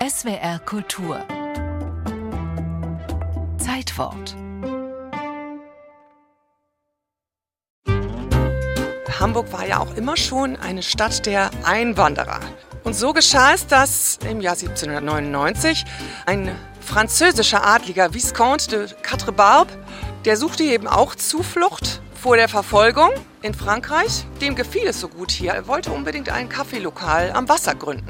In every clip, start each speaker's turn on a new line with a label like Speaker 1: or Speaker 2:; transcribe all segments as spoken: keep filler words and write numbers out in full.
Speaker 1: S W R Kultur Zeitwort.
Speaker 2: Hamburg war ja auch immer schon eine Stadt der Einwanderer. Und so geschah es, dass im Jahr siebzehnhundertneunundneunzig ein französischer Adliger, Viscount de Quatre-Barbes, der suchte eben auch Zuflucht vor der Verfolgung in Frankreich. Dem gefiel es so gut hier. Er wollte unbedingt ein Kaffeelokal am Wasser gründen.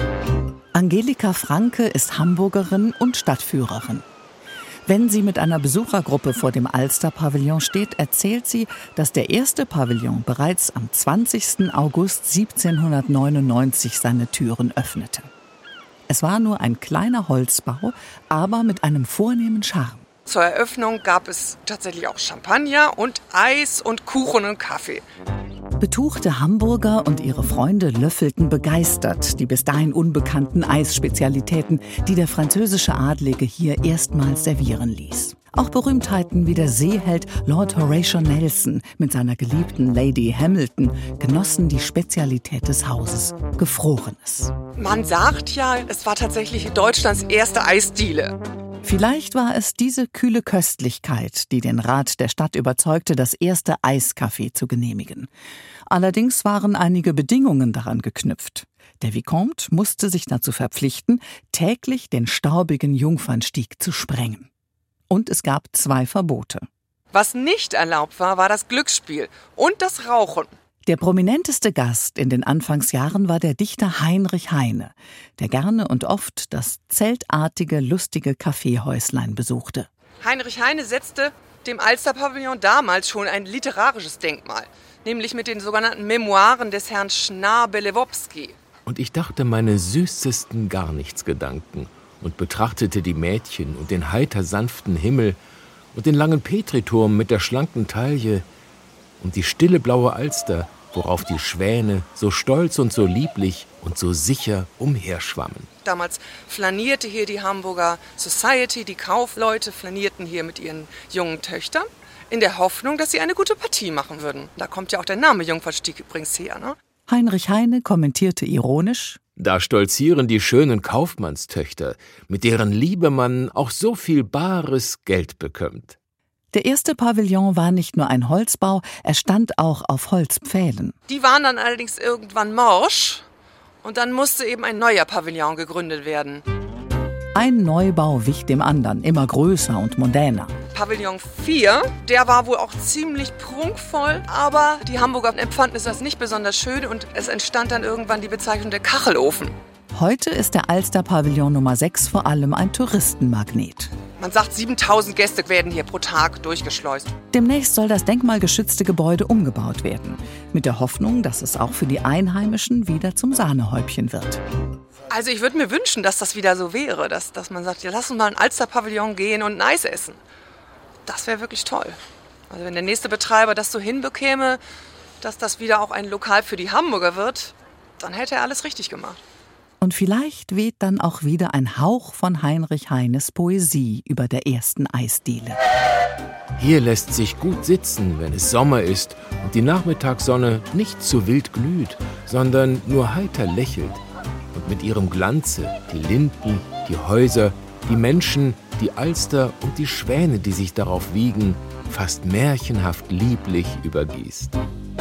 Speaker 3: Angelika Franke ist Hamburgerin und Stadtführerin. Wenn sie mit einer Besuchergruppe vor dem Alster-Pavillon steht, erzählt sie, dass der erste Pavillon bereits am zwanzigsten August siebzehnhundertneunundneunzig seine Türen öffnete. Es war nur ein kleiner Holzbau, aber mit einem vornehmen Charme.
Speaker 2: Zur Eröffnung gab es tatsächlich auch Champagner und Eis und Kuchen und Kaffee.
Speaker 3: Betuchte Hamburger und ihre Freunde löffelten begeistert die bis dahin unbekannten Eisspezialitäten, die der französische Adlige hier erstmals servieren ließ. Auch Berühmtheiten wie der Seeheld Lord Horatio Nelson mit seiner geliebten Lady Hamilton genossen die Spezialität des Hauses, Gefrorenes.
Speaker 2: Man sagt ja, es war tatsächlich Deutschlands erste Eisdiele.
Speaker 3: Vielleicht war es diese kühle Köstlichkeit, die den Rat der Stadt überzeugte, das erste Eiskaffee zu genehmigen. Allerdings waren einige Bedingungen daran geknüpft. Der Vicomte musste sich dazu verpflichten, täglich den staubigen Jungfernstieg zu sprengen. Und es gab zwei Verbote.
Speaker 2: Was nicht erlaubt war, war das Glücksspiel und das Rauchen.
Speaker 3: Der prominenteste Gast in den Anfangsjahren war der Dichter Heinrich Heine, der gerne und oft das zeltartige, lustige Kaffeehäuslein besuchte.
Speaker 2: Heinrich Heine setzte dem Alster-Pavillon damals schon ein literarisches Denkmal, nämlich mit den sogenannten Memoiren des Herrn Schnabelewopski.
Speaker 4: Und ich dachte meine süßesten Garnichtsgedanken und betrachtete die Mädchen und den heiter sanften Himmel und den langen Petriturm mit der schlanken Taille und die stille blaue Alster, worauf die Schwäne so stolz und so lieblich und so sicher umherschwammen.
Speaker 2: Damals flanierte hier die Hamburger Society, die Kaufleute flanierten hier mit ihren jungen Töchtern, in der Hoffnung, dass sie eine gute Partie machen würden. Da kommt ja auch der Name Jungfernstieg übrigens her, ne?
Speaker 3: Heinrich Heine kommentierte ironisch:
Speaker 4: Da stolzieren die schönen Kaufmannstöchter, mit deren Liebe man auch so viel bares Geld bekommt.
Speaker 3: Der erste Pavillon war nicht nur ein Holzbau, er stand auch auf Holzpfählen.
Speaker 2: Die waren dann allerdings irgendwann morsch und dann musste eben ein neuer Pavillon gegründet werden.
Speaker 3: Ein Neubau wich dem anderen, immer größer und mondäner.
Speaker 2: Pavillon vier, der war wohl auch ziemlich prunkvoll, aber die Hamburger empfanden es als nicht besonders schön und es entstand dann irgendwann die Bezeichnung der Kachelofen.
Speaker 3: Heute ist der Alster-Pavillon Nummer sechs vor allem ein Touristenmagnet.
Speaker 2: Man sagt, siebentausend Gäste werden hier pro Tag durchgeschleust.
Speaker 3: Demnächst soll das denkmalgeschützte Gebäude umgebaut werden, mit der Hoffnung, dass es auch für die Einheimischen wieder zum Sahnehäubchen wird.
Speaker 2: Also ich würde mir wünschen, dass das wieder so wäre, dass, dass man sagt, ja, lass uns mal in den Alster-Pavillon gehen und ein Eis essen. Das wäre wirklich toll. Also wenn der nächste Betreiber das so hinbekäme, dass das wieder auch ein Lokal für die Hamburger wird, dann hätte er alles richtig gemacht.
Speaker 3: Und vielleicht weht dann auch wieder ein Hauch von Heinrich Heines Poesie über der ersten Eisdiele.
Speaker 4: Hier lässt sich gut sitzen, wenn es Sommer ist und die Nachmittagssonne nicht zu wild glüht, sondern nur heiter lächelt. Und mit ihrem Glanze die Linden, die Häuser, die Menschen, die Alster und die Schwäne, die sich darauf wiegen, fast märchenhaft lieblich übergießt.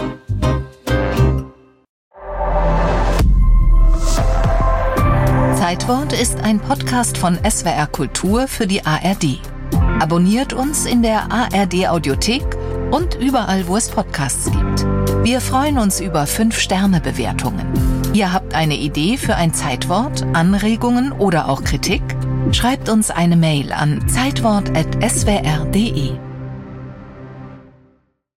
Speaker 1: Zeitwort ist ein Podcast von S W R Kultur für die A R D. Abonniert uns in der A R D Audiothek und überall, wo es Podcasts gibt. Wir freuen uns über fünf Sterne Bewertungen. Ihr habt eine Idee für ein Zeitwort, Anregungen oder auch Kritik? Schreibt uns eine Mail an zeitwort at s w r punkt d e.